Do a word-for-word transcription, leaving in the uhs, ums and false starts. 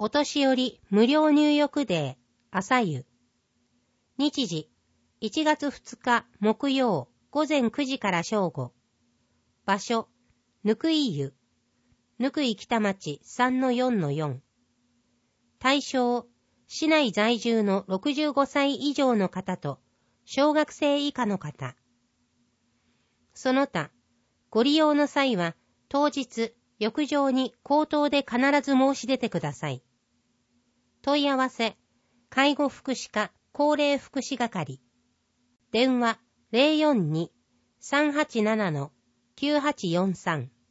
お年寄り無料入浴デー、朝湯。日時、いちがつふつか木曜、午前くじから正午。場所、ぬくい湯。ぬくい北町 さんのよんのよん。対象、市内在住のろくじゅうごさい以上の方と、小学生以下の方。その他、ご利用の際は、当日、浴場に口頭で必ず申し出てください。問い合わせ、介護福祉課高齢福祉係。電話 ゼロよんに さんはちなな きゅうはちよんさん。